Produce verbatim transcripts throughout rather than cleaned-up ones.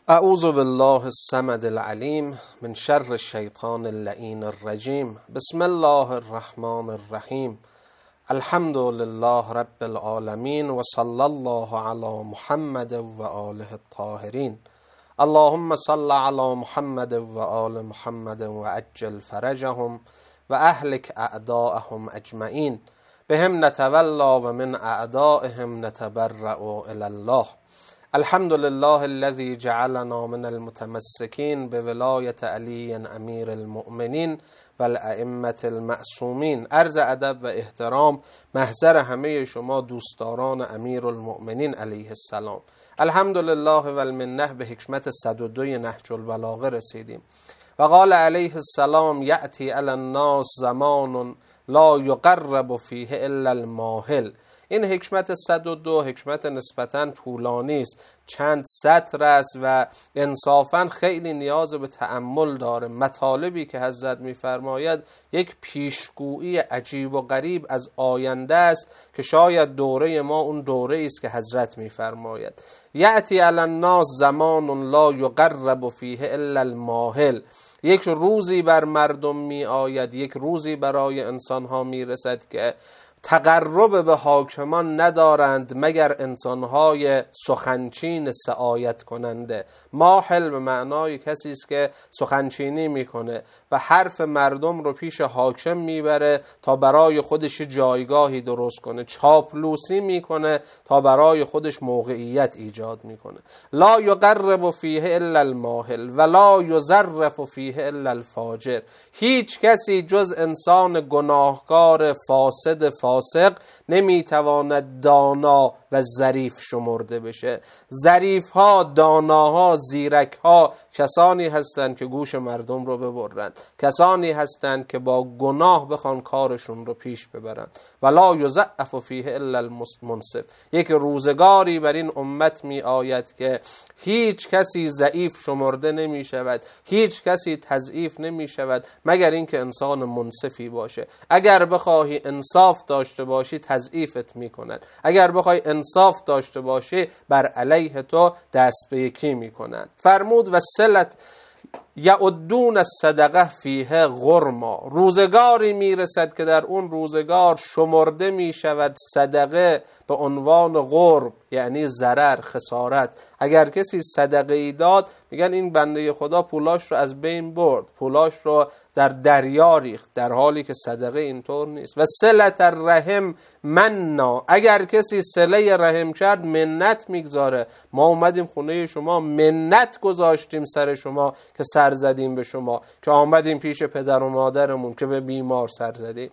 اعوذ بالله الصمد العلیم من شر الشیطان اللعین الرجیم. بسم الله الرحمن الرحیم. الحمد لله رب العالمین و صلی الله علی محمد و آله الطاهرین. اللهم صل علی محمد و آل محمد و عجل فرجهم و اهلک اعداءهم اجمعین. بهم نتولا و من اعدائهم نتبرأ الی الله. الحمد لله الذي جعلنا من المتمسكين بولایت علی امیر المؤمنین و الائمة المعصومین. عرض ادب و احترام محضر همه شما دوستداران امیر المؤمنین علیه السلام. الحمد لله و المنه به حکمت صد و دو نهج البلاغه رسیدیم. و قال علیه السلام یأتی علی الناس زمان لا یقرب فیه الا الماهل. این حکمت صد و دو حکمت نسبتاً طولانی است، چند سطر است و انصافاً خیلی نیاز به تأمل داره. مطالبی که حضرت می‌فرماید یک پیشگویی عجیب و غریب از آینده است که شاید دوره ما اون دوره است که حضرت می‌فرماید. یأتی علی الناس زمان لا یقرب فیه الا الماهل. یک روزی بر مردم می آید، یک روزی برای انسان‌ها می‌رسد که تقرب به حاکمان ندارند مگر انسانهای سخنچین سعایت کننده. ماحل به معنای کسی است که سخنچینی میکنه و حرف مردم رو پیش حاکم میبره تا برای خودش جایگاهی درست کنه، چاپلوسی میکنه تا برای خودش موقعیت ایجاد میکنه. لا یقرب فیه الا الماهل و لا یظرف فیه الا الفاجر. هیچ کسی جز انسان گناهکار فاسد فاسد فاسق نمیتواند دانا و ظریف شمرده بشه. ظریف ها، داناها، زیرک ها کسانی هستند که گوش مردم رو ببرند، کسانی هستند که با گناه بخوان کارشون رو پیش ببرند. ولا یضعف فیه الا المنصف. یک روزگاری بر این امت می آید که هیچ کسی ضعیف شمرده نمی شود، هیچ کسی تضعیف نمی شود مگر اینکه انسان منصفی باشه. اگر بخواهی انصاف داشته باشی تضعیفت می کند، اگر بخوای انصاف داشته باشی بر علیه تو دست به یکی می کنند. فرمود و صلت یعدون الصدقه فیه غرما. روزگاری میرسد که در اون روزگار شمرده می شود صدقه به عنوان غرب، یعنی ضرر، خسارت. اگر کسی صدقه ای داد میگن این بنده خدا پولاش رو از بین برد، پولاش رو در دریا ریخت، در حالی که صدقه اینطور نیست. و صلت الرحم مننا. اگر کسی صله رحم کرد منت میگذاره. ما اومدیم خونه شما، منت گذاشتیم سر شما که سر زدیم به شما، که آمدیم پیش پدر و مادرمون که به بیمار سر زدیم.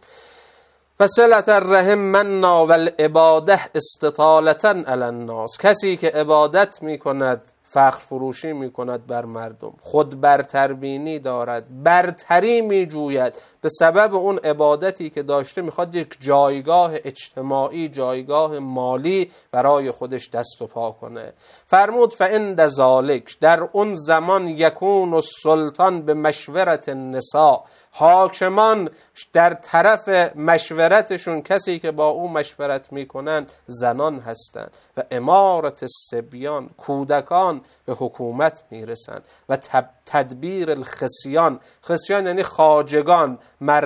فصلت الرحم مننا و العباده استطالتا علی الناس. کسی که عبادت میکند، فخر فروشی میکند بر مردم، خود برتربینی دارد، برتری میجوید، به سبب اون عبادتی که داشته میخواد یک جایگاه اجتماعی، جایگاه مالی برای خودش دست و پا کنه. فرمود فعند ذالک، در اون زمان یکون السلطان به مشورت النساء. حاکمان در طرف مشورتشون، کسی که با او مشورت میکنن زنان هستند. و امارت الصبیان، کودکان به حکومت میرسن. و تدبیر الخصیان، خصیان یعنی خواجگان،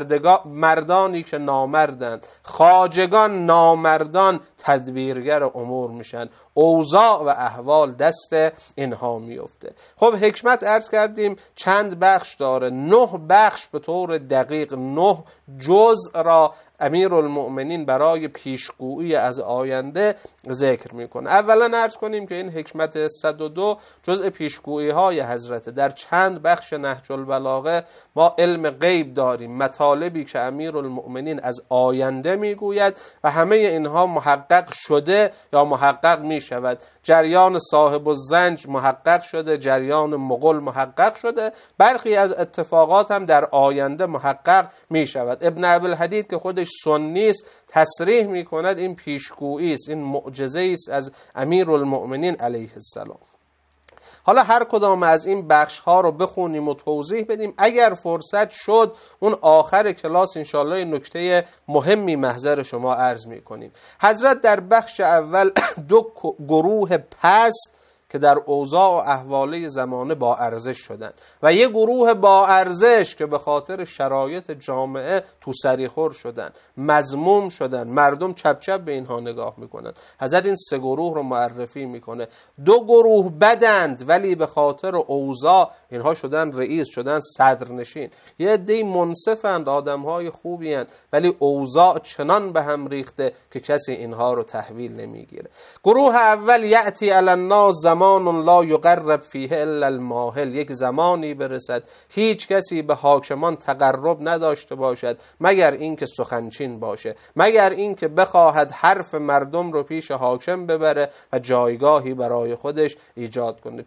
مردانی که نامردند. خواجگان، نامردان تدبیرگر امور میشن، اوضاع و احوال دست اینها میفته. خب حکمت عرض کردیم چند بخش داره، نه بخش به طور دقیق، نه جزء را امیر المؤمنین برای پیشگویی از آینده ذکر میکنه. اولا عرض کنیم که این حکمت صد و دو جزء پیشگویی های حضرت. در چند بخش نهج البلاغه ما علم غیب داریم، مطالبی که امیر المؤمنین از آینده میگوید و همه اینها محقق شده یا محقق میشود. جریان صاحب الزنج محقق شده، جریان مغول محقق شده، برخی از اتفاقات هم در آینده محقق میشود. ابن ابوالحدید که خودش سنی است تصریح میکند این پیشگویی است، این معجزه است از امیر المؤمنین علیه السلام. حالا هر کدام از این بخش ها رو بخونیم و توضیح بدیم. اگر فرصت شد اون آخر کلاس انشالله نکته مهمی محضر شما عرض میکنیم. حضرت در بخش اول دو گروه پست که در اوضاع و احواله زمانه با ارزش شدن و یه گروه با ارزش که به خاطر شرایط جامعه تو سریخور شدن، مذموم شدن، مردم چپ چپ به اینها نگاه میکنن. حضرت این سه گروه رو معرفی میکنه. دو گروه بدند ولی به خاطر اوضاع اینها شدن رئیس، شدن صدرنشین. یه عده‌ای منصفند، آدمهای خوبی هستند، ولی اوضاع چنان به هم ریخته که کسی اینها رو تحویل نمیگیره. گروه اول یأتی علی الناس زمان لا یقرب فیه الا الماهل، یک زمانی برسد هیچ کسی به حاکمان تقرب نداشته باشد مگر اینکه سخنچین باشه، مگر اینکه بخواهد حرف مردم رو پیش حاکم ببره و جایگاهی برای خودش ایجاد کنه.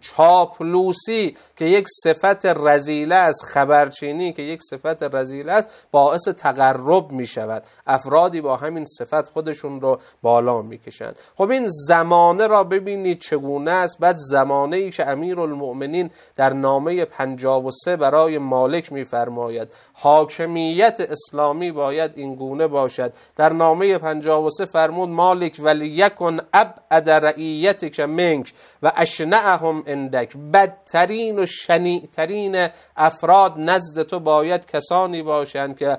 چاپلوسی که یک صفت رذیله است، خبرچینی که یک صفت رذیله است، باعث تقرب می شود. افرادی با همین صفت خودشون رو بالا می کشن. خب این زمانه را ببینید چگونه است. بعد زمانه ای که امیرالمؤمنین در نامه پنجاه و سه برای مالک می فرماید حاکمیت اسلامی باید این گونه باشد. در نامه پنجاه و سه فرمود مالک ولیکن ابعد رعیتک منک و اشنعهم عندک، بدترین و شنیعترین افراد نزد تو باید کسانی باشند که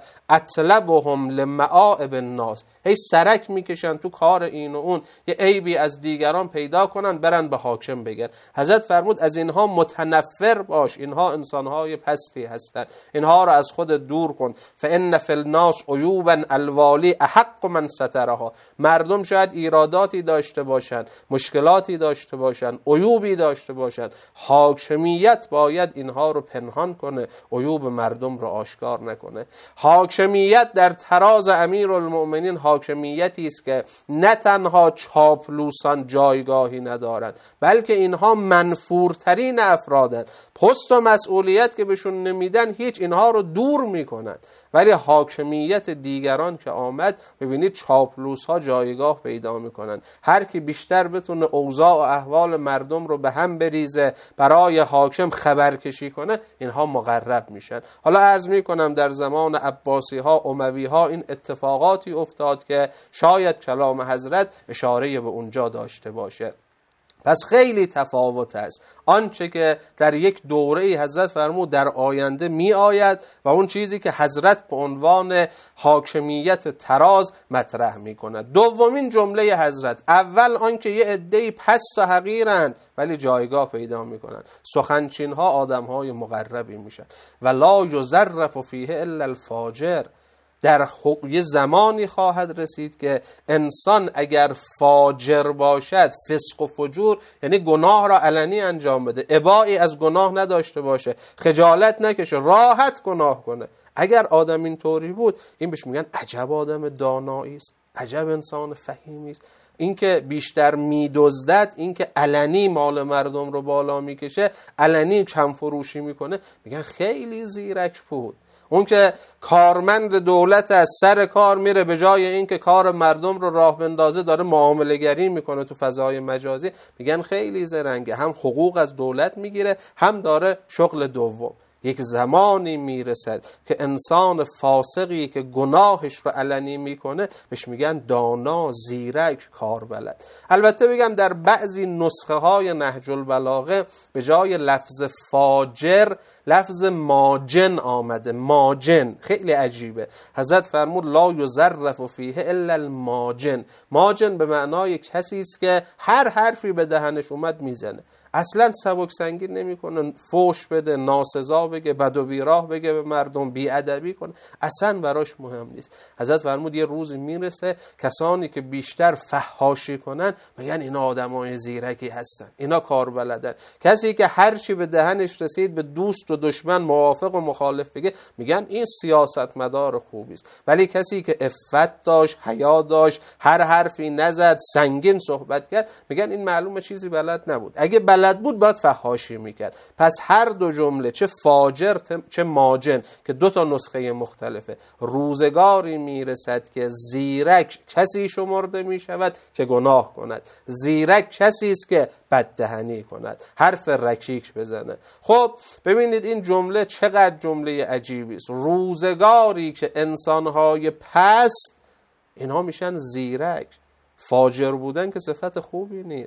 اطلبهم لمعائب الناس، هی سرک میکشن تو کار این و اون، یه عیبی از دیگران پیدا کنن برن به حاکم بگن. حضرت فرمود از اینها متنفر باش، اینها انسانهای پستی هستند، اینها رو از خود دور کن. فان فی الناس عیوبا الوالی احق من سترها، مردم شاید ایراداتی داشته باشن، مشکلاتی داشته باشن، عیوبی داشته باشن، حاکمیت باید اینها رو پنهان کنه، عیوب مردم رو آشکار نکنه. حاکمیت در تراز امیرالمؤمنین حاکمیتی است که نه تنها چاپلوسان جایگاهی ندارند، بلکه اینها منفورترین افرادند. پست و مسئولیت که بهشون نمیدن هیچ، اینها رو دور میکنن. ولی حاکمیت دیگران که آمد، ببینید چاپلوس ها جایگاه پیدا میکنن. هر کی بیشتر بتونه اوضاع و احوال مردم رو به هم بریزه، برای حاکم خبرکشی کنه، اینها مقرب میشن. حالا عرض میکنم در زمان عباسی ها، اموی ها این اتفاقاتی افتاد که شاید کلام حضرت اشاره به اونجا داشته باشه. پس خیلی تفاوت است آنچه که در یک دوره حضرت فرمود در آینده می آید و اون چیزی که حضرت به عنوان حاکمیت تراز مطرح می کند. دومین جمله حضرت، اول آنکه یه عده‌ای پست و حقیرند ولی جایگاه پیدا می کنند. سخنچین ها آدم های مقربی میشن. و لا یظرف فیه الا الفاجر، در یه زمانی خواهد رسید که انسان اگر فاجر باشد، فسق و فجور یعنی گناه را علنی انجام بده، ابایی از گناه نداشته باشه، خجالت نکشه، راحت گناه کنه. اگر آدم این طوری بود، این بهش میگن عجب آدم دانایی است، عجب انسان فهیمی است. این که بیشتر میدزدد، این که علنی مال مردم رو بالا میکشه، علنی کم فروشی میکنه، میگن خیلی زیرک بود. اون که کارمند دولت از سر کار میره، به جای این که کار مردم رو راه بندازه داره معامله گری میکنه تو فضای مجازی، میگن خیلی زرنگه، هم حقوق از دولت میگیره، هم داره شغل دوم. یک زمانی میرسد که انسان فاسقی که گناهش رو علنی میکنه بهش میگن دانا، زیرک، کاربلد. البته بگم در بعضی نسخه های نهج البلاغه به جای لفظ فاجر لفظ ماجن آمده. ماجن خیلی عجیبه. حضرت فرمود لا یظرف فیه الا الماجن. ماجن به معنای کسی است که هر حرفی به دهنش اومد میزنه، اصلا سبک سنگین نمیکنه، فوش بده، ناسزا بگه، بد و بیراه بگه به مردم، بیادبی کنه، اصلا براش مهم نیست. حضرت فرمود یه روزی میرسه کسانی که بیشتر فحاشی کنن میگن اینا آدمای زیرکی هستن، اینا کار بلدن. کسی که هر چی به دهنش رسید به دوست و دشمن، موافق و مخالف بگه، میگن این سیاستمدار خوبی است. ولی کسی که عفت داشت، حیا داشت، هر حرفی نزد، سنگین صحبت کرد، میگن این معلومه چیزی بلد نبود. اگه بلد بود باید فحاشی میکرد. پس هر دو جمله، چه فاجر چه ماجن، که دو تا نسخه مختلفه، روزگاری میرسد که زیرک کسی شمرده میشود که گناه کند، زیرک کسی است که بددهنی کند، حرف رکیک بزنه. خب ببینید این جمله چقدر جمله عجیبی است. روزگاری که انسانهای پست اینها میشن زیرک. فاجر بودن که صفت خوبی نیست.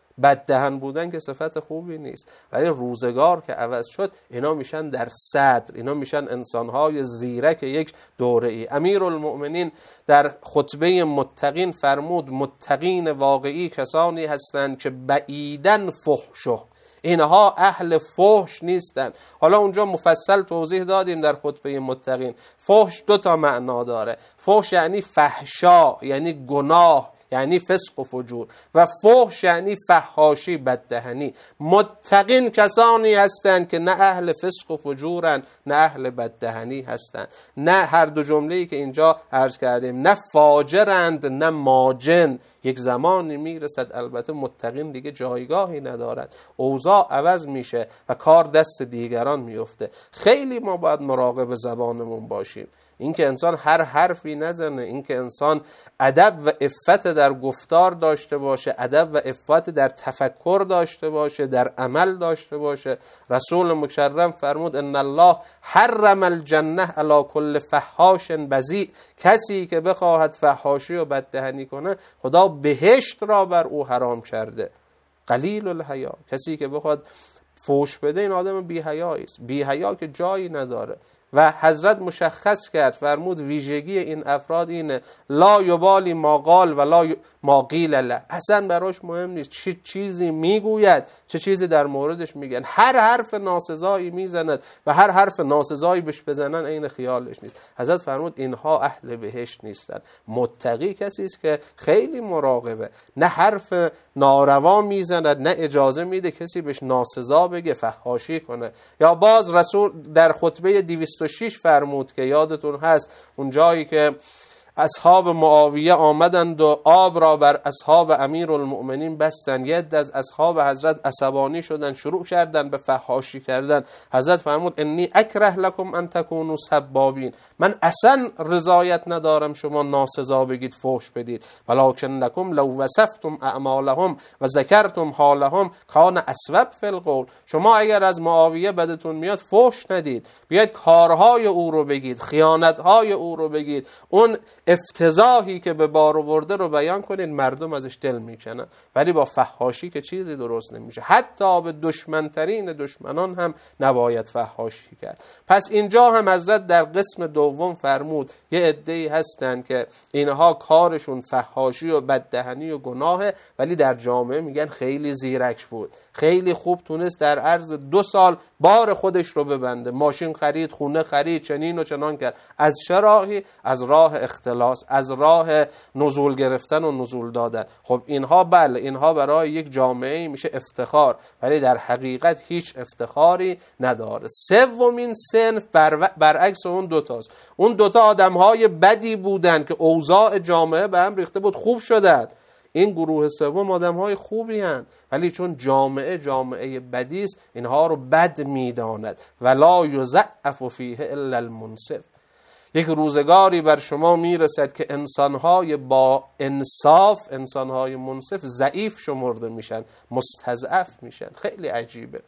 بددهن بودن که صفت خوبی نیست، ولی روزگار که عوض شد اینا میشن در صدر، اینا میشن انسانهای زیرک یک دوره ای. امیرالمؤمنین در خطبه متقین فرمود متقین واقعی کسانی هستند که بعیدن فحشو، اینها اهل فحش نیستن. حالا اونجا مفصل توضیح دادیم در خطبه متقین. فحش دو تا معنا داره. فحش یعنی فحشا، یعنی گناه، یعنی فسق و فجور، و فحش یعنی فحاشی، بددهنی. متقین کسانی هستند که نه اهل فسق و فجورن نه اهل بددهنی هستند، نه هر دو جمله‌ای که اینجا عرض کردیم، نه فاجرند نه ماجن. یک زمانی میرسد البته متقین دیگه جایگاهی ندارد، اوضاع عوض میشه و کار دست دیگران میفته. خیلی ما باید مراقب زبانمون باشیم، اینکه انسان هر حرفی نزنه، اینکه انسان ادب و عفت در گفتار داشته باشه، ادب و عفت در تفکر داشته باشه، در عمل داشته باشه. رسول مکرم فرمود ان الله حرم الجنه علی کل فحاش بذیء، کسی که بخواهد فحاشی و بددهنی کنه خدا بهشت را بر او حرام کرده. قلیل الحیا، کسی که بخواد فوش بده این آدم بی حیایی است، بی حیا که جایی نداره. و حضرت مشخص کرد فرمود ویژگی این افراد اینه لا یبالی ما قال و لا ما قیل له، اصلا براش مهم نیست چه چیزی میگوید چه چیزی در موردش میگن، هر حرف ناسزایی میزند و هر حرف ناسزایی بهش بزنن عین خیالش نیست. حضرت فرمود اینها اهل بهشت نیستن. متقی کسی است که خیلی مراقبه، نه حرف ناروا میزند نه اجازه میده کسی بهش ناسزا بگه، فحاشی کنه. یا باز رسول در خطبه دویست و شش فرمود که یادتون هست اون جایی که اصحاب معاویه آمدند و آب را بر اصحاب امیرالمؤمنین بستند، یه عده از اصحاب حضرت عصبانی شدند، شروع کردند به فحاشی کردن. حضرت فرمود انی اکره لکم ان تکونوا سبابین، من اصلا رضایت ندارم شما ناسزا بگید، فحش بدید. ولکنکم لو وصفتم اعمالهم و ذکرتم حالهم کان اصوب فی القول، شما اگر از معاویه بدتون میاد فحش ندید، بیاید کارهای او رو بگید، خیانتهای او رو بگید، اون افتضاحی که به بار آورده رو بیان کنید، مردم ازش دل میکنن. ولی با فحاشی که چیزی درست نمیشه، حتی به دشمنترین دشمنان هم نباید فحاشی کرد. پس اینجا هم حضرت در قسم دوم فرمود یه عده‌ای هستن که اینها کارشون فحاشی و بددهنی و گناهه، ولی در جامعه میگن خیلی زیرک بود، خیلی خوب تونست در عرض دو سال بار خودش رو ببنده، ماشین خرید، خونه خرید، چنین و چنان کرد. از چه راهی؟ از راه اختلاس، از راه نزول گرفتن و نزول دادن. خب اینها بله، اینها برای یک جامعه میشه افتخار، ولی در حقیقت هیچ افتخاری نداره. سومین صنف بر برعکس اون دوتاست. اون دوتا آدمهای بدی بودن که اوضاع جامعه به هم ریخته بود، خوب شدن. این گروه سوم آدم‌های خوبی هستند، ولی چون جامعه جامعه بدی است اینها رو بد می‌داند. ولا یضعف فیه الا المنصف. یک روزگاری بر شما میرسد که انسان‌های با انصاف، انسان‌های منصف ضعیف شمرده میشن، مستضعف میشن. خیلی عجیبه.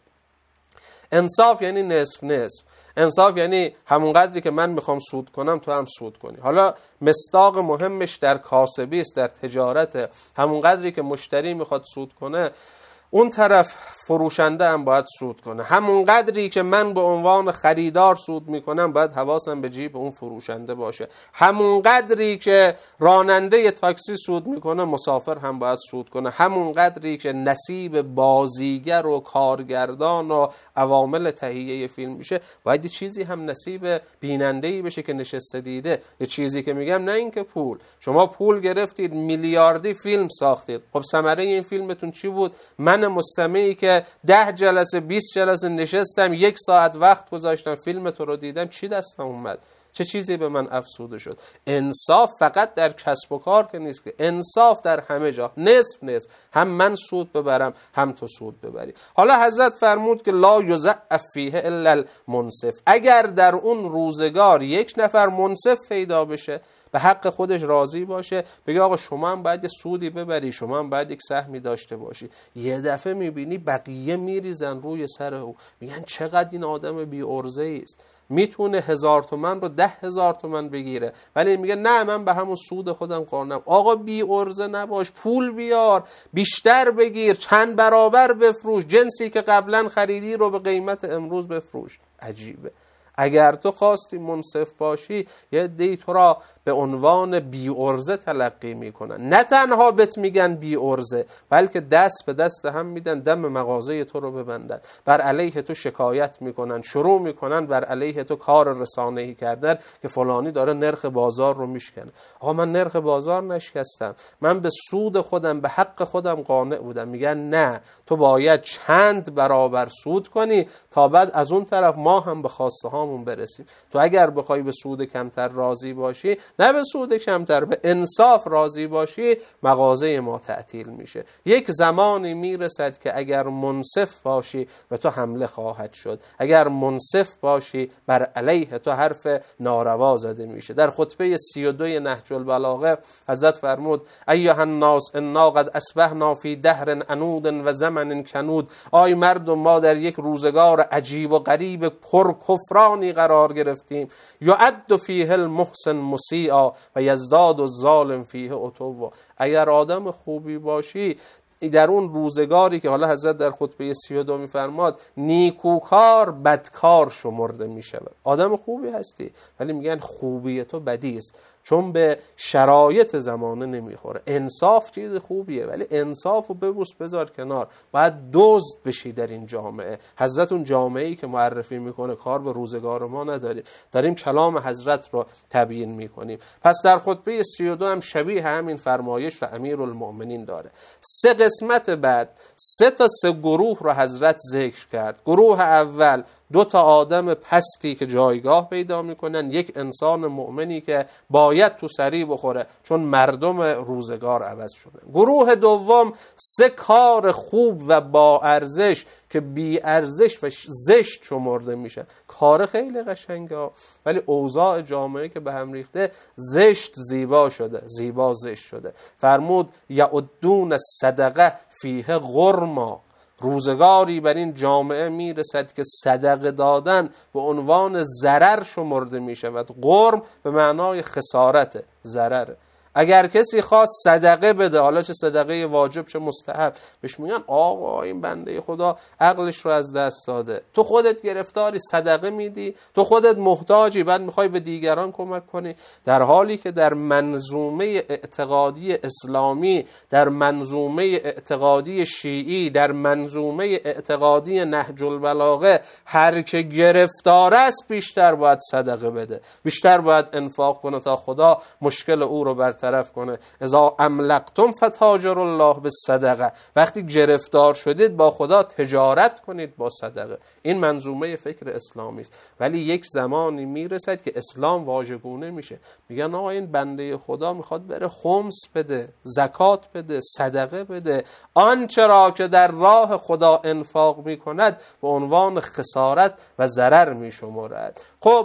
انصاف یعنی نصف نصف. انصاف یعنی همون قدری که من میخوام سود کنم تو هم سود کنی. حالا مصداق مهمش در کاسبی است، در تجارت. همون قدری که مشتری میخواد سود کنه اون طرف فروشنده هم باید سود کنه. همون قدری که من به عنوان خریدار سود میکنم باید حواسم به جیب اون فروشنده باشه. همون قدری که راننده تاکسی سود میکنه مسافر هم باید سود کنه. همون قدری که نصیب بازیگر و کارگردان و عوامل تهیه فیلم میشه باید چیزی هم نصیب بیننده‌ای بشه که نشسته دیده. یه چیزی که میگم نه اینکه پول، شما پول گرفتید میلیاردی فیلم ساختید، خب ثمره این فیلمتون چی بود؟ من مستمعی که ده جلسه بیست جلسه نشستم، یک ساعت وقت گذاشتم فیلم تو رو دیدم، چی دستم اومد؟ چه چیزی به من افسوده شد؟ انصاف فقط در کسب و کار که نیست، که انصاف در همه جا، نصف نصف، هم من سود ببرم هم تو سود ببری. حالا حضرت فرمود که لا یضعف فیه الا المنصف. اگر در اون روزگار یک نفر منصف پیدا بشه، به حق خودش راضی باشه، بگه آقا شما هم باید یه سودی ببری، شما هم باید یک سهمی داشته باشی. یه دفعه میبینی بقیه میریزن روی سر او، میگن چقدر این آدم بی عرضه‌ای است، میتونه هزار تومن رو ده هزار تومن بگیره، ولی میگه نه من به همون سود خودم قانم. آقا بی عرضه نباش، پول بیار، بیشتر بگیر، چند برابر بفروش، جنسی که قبلا خریدی رو به قیمت امروز بفروش. عجیبه. اگر تو خواستی منصف باشی، یه دی تو را به عنوان بی عرضه تلقی میکنن، نه تنها بهت میگن بی عرضه، بلکه دست به دست هم میدن دم مغازه تو رو ببندن، بر علیه تو شکایت میکنن، شروع میکنن بر علیه تو کار رسانه‌ای کردن که فلانی داره نرخ بازار رو میشکنه. آقا من نرخ بازار نشکستم، من به سود خودم، به حق خودم قانع بودم. میگن نه، تو باید چند برابر سود کنی تا بعد از اون طرف ما هم به خواسته هامون برسیم. تو اگر بخوای به سود کمتر راضی باشی، نه به سود کمتر، به انصاف راضی باشی، مغازه ما تعطیل میشه. یک زمانی میرسد که اگر منصف باشی به تو حمله خواهد شد، اگر منصف باشی بر علیه تو حرف ناروا زده میشه. در خطبه سی و دو نهج البلاغه حضرت فرمود ایها الناس انا قد اصبحنا فی دهر عنود و زمن کنود. آی مردم، ما در یک روزگار عجیب و غریب پر کفرانی قرار گرفتیم. یعد فیه المحسن مسیعا و یزداد الظالم فیه عتوا. اگر آدم خوبی باشی در اون روزگاری که حالا حضرت در خطبه سی و دو میفرماد نیکوکار بدکار شمرده میشود. آدم خوبی هستی ولی میگن خوبی تو بدی است، چون به شرایط زمانه نمیخوره. انصاف چیز خوبیه ولی انصاف رو ببوس بذار کنار، باید دزد بشی در این جامعه. حضرت اون جامعه‌ای که معرفی میکنه کار به روزگار ما نداریم، داریم کلام حضرت رو تبیین میکنیم. پس در خطبه سی و دو هم شبیه همین فرمایش و امیرالمؤمنین داره. سه قسمت بعد سه تا سه گروه رو حضرت ذکر کرد. گروه اول دو تا آدم پستی که جایگاه پیدا میکنن، یک انسان مؤمنی که باید تو سری بخوره چون مردم روزگار عوض شدن. گروه دوم سه کار خوب و با ارزش که بی ارزش و زشت شمرده میشن. کار خیلی قشنگه ولی اوضاع جامعه که به هم ریخته، زشت زیبا شده، زیبا زشت شده. فرمود یعدون الصدقه فیه غرما. روزگاری بر این جامعه میرسد که صدقه دادن به عنوان ضرر شمرده می شود. غرم به معنای خسارت، ضرر. اگر کسی خواست صدقه بده، حالا چه صدقه واجب چه مستحب، بهش میگن آقا این بنده خدا عقلش رو از دست داده، تو خودت گرفتاری صدقه میدی، تو خودت محتاجی، بعد میخوای به دیگران کمک کنی. در حالی که در منظومه اعتقادی اسلامی، در منظومه اعتقادی شیعی، در منظومه اعتقادی نهج البلاغه، هر که گرفتار است بیشتر باید صدقه بده، بیشتر باید انفاق کنه تا خدا مشکل او رو بر طرف کنه. اذا املقتم فتاجر الله بالصدقه. وقتی گرفتار شدید با خدا تجارت کنید با صدقه. این منظومه فکر اسلامی است. ولی یک زمانی میرسد که اسلام واژگونه میشه، میگن آقا این بنده خدا میخواد بره خمس بده، زکات بده، صدقه بده، آنچه را که در راه خدا انفاق میکند به عنوان خسارت و ضرر میشمرد. خب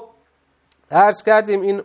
عرض کردیم این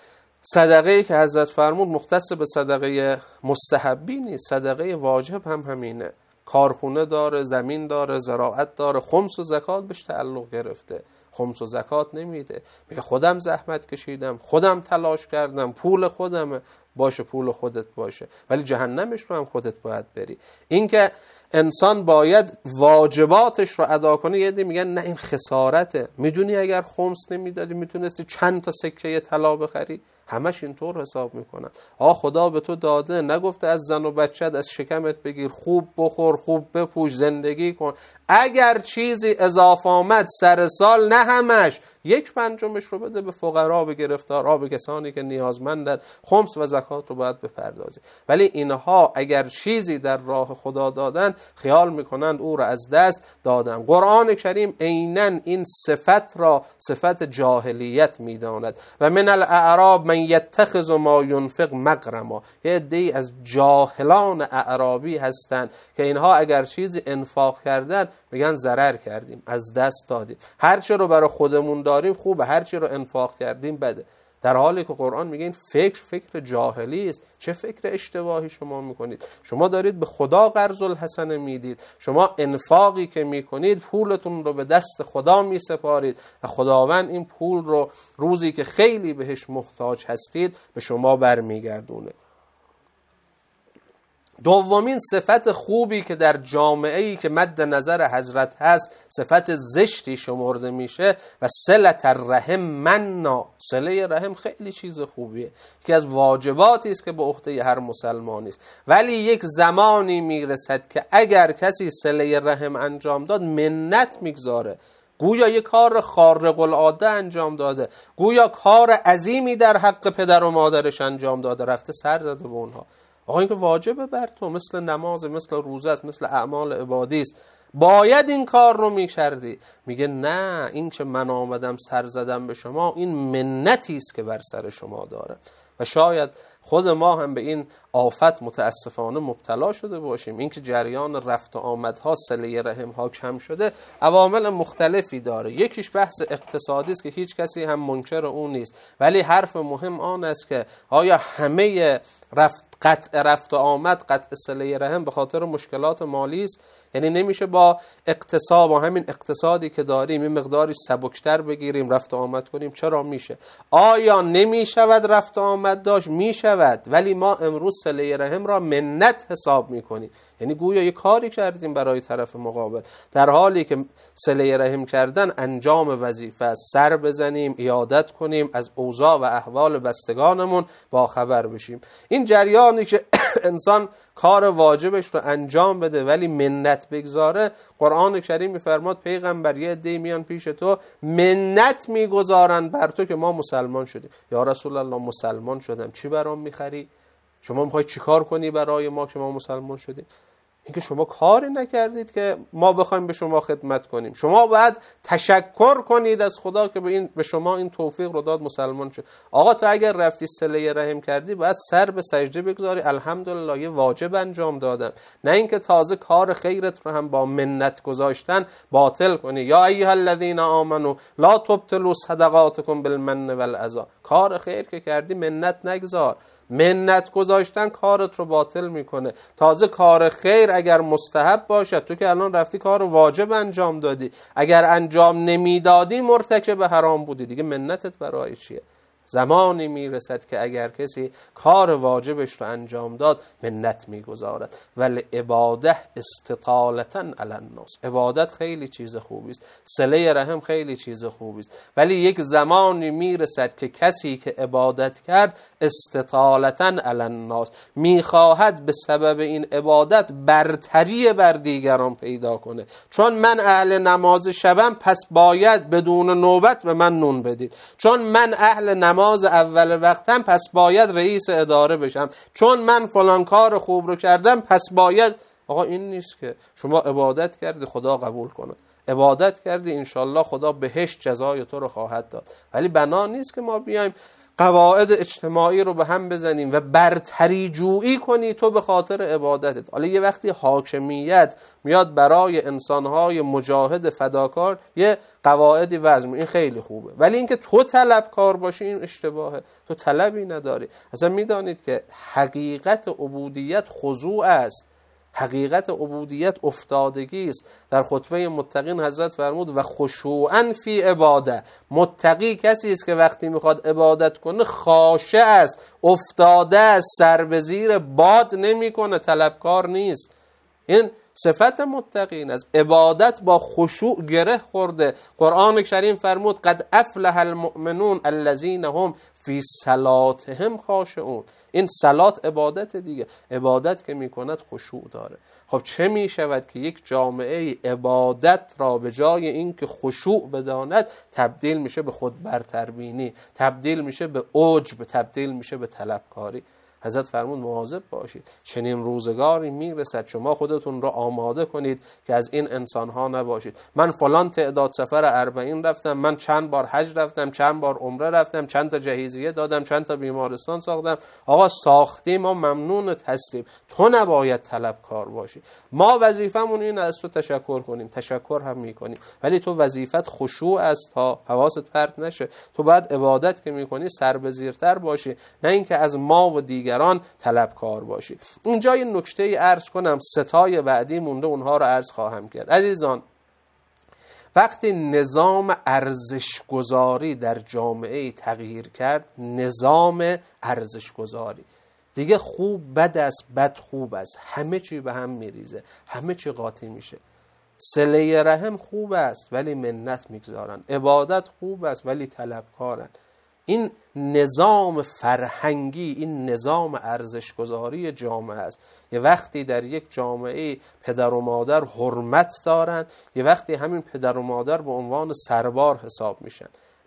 صدقه‌ای که حضرت فرمود مختص به صدقه مستحبی نیست، صدقه واجب هم همینه. کارخونه داره، زمین داره، زراعت داره، خمس و زکات بهش تعلق گرفته. خمس و زکات نمیده، میگه خودم زحمت کشیدم، خودم تلاش کردم، پول خودمه. باشه پول خودت باشه ولی جهنمش رو هم خودت باید بری. این که انسان باید واجباتش رو ادا کنه، یه دی میگن نه این خسارته. میدونی اگر خمس نمیدادی میتونستی چند تا سکه طلا بخری؟ همش اینطور حساب میکنن. آه خدا به تو داده، نگفته از زن و بچت از شکمت بگیر، خوب بخور، خوب بپوش، زندگی کن. اگر چیزی اضافه آمد سر سال، نه همش، یک پنجمش رو بده به فقرا، به گرفتارها، به کسانی که نیازمندن. خمس و زکات رو باید بپردازی. ولی اینها اگر چیزی در راه خدا دادن، خیال میکنند او را از دست دادن. قرآن کریم عیناً این صفت را صفت جاهلیت میداند. و من الاعراب من یتخذ ما ینفق مغرما. یه عده‌ای از جاهلان اعرابی هستند که اینها اگر چیزی انفاق کردن میگن ضرر کردیم، از دست دادیم. هرچی رو برای خودمون داریم خوبه، هرچی رو انفاق کردیم بده. در حالی که قرآن میگه این فکر فکر جاهلی است. چه فکر اشتباهی شما میکنید؟ شما دارید به خدا قرض الحسنه میدید. شما انفاقی که میکنید پولتون رو به دست خدا میسپارید و خداوند این پول رو روزی که خیلی بهش محتاج هستید به شما برمیگردونه. دومین صفت خوبی که در جامعه‌ای که مد نظر حضرت هست صفت زشتی شمرده میشه و صلة الرحم منا. صله رحم خیلی چیز خوبیه، یکی از واجباتی است که به عهده هر مسلمانی است، ولی یک زمانی میرسد که اگر کسی صله رحم انجام داد منت میگذاره، گویا یک کار خارق العاده انجام داده، گویا کار عظیمی در حق پدر و مادرش انجام داده، رفته سر زده به اونها. آقا این که واجبه بر تو، مثل نماز، مثل روزه است، مثل اعمال عبادی است، باید این کار رو میکردی. میگه نه، این که من آمدم سر زدم به شما این منتی است که بر سر شما داره. و شاید خود ما هم به این آفت متاسفانه مبتلا شده باشیم. این که جریان رفت و آمدها صله رحم ها کم شده عوامل مختلفی داره. یکیش بحث اقتصادی است که هیچ کسی هم منکر اون نیست، ولی حرف مهم آن است که آیا همه رفت قطع رفت و آمد، قطع صله رحم به خاطر مشکلات مالی است؟ یعنی نمیشه با اقتصاد، با همین اقتصادی که داریم این مقداری سبکتر بگیریم رفت و آمد کنیم؟ چرا میشه؟ آیا نمیشود رفت و آمد داشت؟ میشود، ولی ما امروز صله رحم را منت حساب میکنیم. یعنی گویا یه کاری کردیم برای طرف مقابل، در حالی که صله رحم کردن انجام وظیفه است. سر بزنیم، عیادت کنیم، از اوضاع و احوال بستگانمون با خبر بشیم. این جریانی که انسان کار واجبش رو انجام بده ولی منت بگذاره، قرآن کریم میفرماد پیغمبر یه عده‌ای میان پیش تو منت میگذارن بر تو که ما مسلمان شدیم. یا رسول الله مسلمان شدم، چی برام میخری؟ شما میخوای چیکار کنی برای ما که ما مسلمان شدیم؟ اینکه شما کاری نکردید که ما بخوایم به شما خدمت کنیم. شما باید تشکر کنید از خدا که به این به شما این توفیق رو داد مسلمان شد. آقا تو اگر رفتی صله رحم کردی باید سر به سجده بگذاری، الحمدلله یه واجب انجام دادم، نه اینکه تازه کار خیرت رو هم با منت گذاشتن باطل کنی. یا ایها الذین آمنو لا تبطلوا صدقاتکم بالمن والاذی. کار خیر که کردی منت نگذار. منت گذاشتن کارت رو باطل میکنه. تازه کار خیر اگر مستحب باشد، تو که الان رفتی کار واجب انجام دادی، اگر انجام نمیدادی مرتکب حرام بودی، دیگه منتت برای چیه؟ زمانی میرسد که اگر کسی کار واجبش رو انجام داد منت میگذارد. ولی عبادت استطالتا علی الناس، عبادت خیلی چیز خوبی است، صله رحم خیلی چیز خوبی است، ولی یک زمانی میرسد که کسی که عبادت کرد استطالتا علی الناس میخواهد به سبب این عبادت برتری بر دیگران پیدا کنه. چون من اهل نماز شبم پس باید بدون نوبت به من نون بدید. چون من اهل نماز اول وقتم پس باید رئیس اداره بشم. چون من فلان کار خوب رو کردم پس باید. آقا این نیست که شما عبادت کردی خدا قبول کنه، عبادت کردی انشالله خدا بهشت جزای تو رو خواهد داد، ولی بنا نیست که ما بیایم قواعد اجتماعی رو به هم بزنیم و برتری جویی کنی تو به خاطر عبادتت. حالا یه وقتی حاکمیت میاد برای انسانهای مجاهد فداکار یه قواعدی وضع، این خیلی خوبه، ولی اینکه تو طلبکار باشی این اشتباهه. تو طلبی نداری. اصلا میدانید که حقیقت عبودیت خضوع است، حقیقت عبودیت افتادگی است. در خطبه متقین حضرت فرمود و خشوعا فی عباده. متقی کسی است که وقتی میخواد عبادت کنه خاشع است، افتاده است، سر به زیر باد نمیکنه، طلبکار نیست. این صفت متقین است. عبادت با خشوع گره خورده. قرآن کریم فرمود قد افلح المؤمنون الذین هم فی صلاتهم خاشعون. این صلات عبادت دیگه. عبادت که میکند خشوع داره. خب چه میشود که یک جامعه عبادت را به جای این که خشوع بداند تبدیل میشه به خود برتربینی، تبدیل میشه به عجب، تبدیل میشه به طلبکاری. حضرت فرمود مواظب باشید، چنین روزگاری میرسد شما خودتون رو آماده کنید که از این انسانها نباشید. من فلان تعداد سفر اربعین رفتم، من چند بار حج رفتم، چند بار عمره رفتم، چند تا جهیزیه دادم، چند تا بیمارستان ساختم. آقا ساختی، ما ممنونت هستیم، تو نباید طلبکار باشی. ما وظیفمون این از تو تشکر کنیم، تشکر هم میکنیم، ولی تو وظیفت خشوع است تا حواست پرت نشه. تو باید عبادت که میکنی سر به زیرتر باشی، نه اینکه از ما و دیگران طلبکار باشی. اینجا یه نکته عرض کنم، ستای بعدی مونده، اونها رو عرض خواهم کرد. عزیزان، وقتی نظام ارزشگذاری در جامعه تغییر کرد، نظام ارزشگذاری دیگه خوب بد است، بد خوب است، همه چی به هم میریزه، همه چی قاطی میشه. صله رحم خوب است ولی منت میگذارن، عبادت خوب است ولی طلبکارن. این نظام فرهنگی، این نظام ارزشگذاری جامعه است. یه وقتی در یک جامعه پدر و مادر حرمت دارند، یه وقتی همین پدر و مادر به عنوان سربار حساب میشن.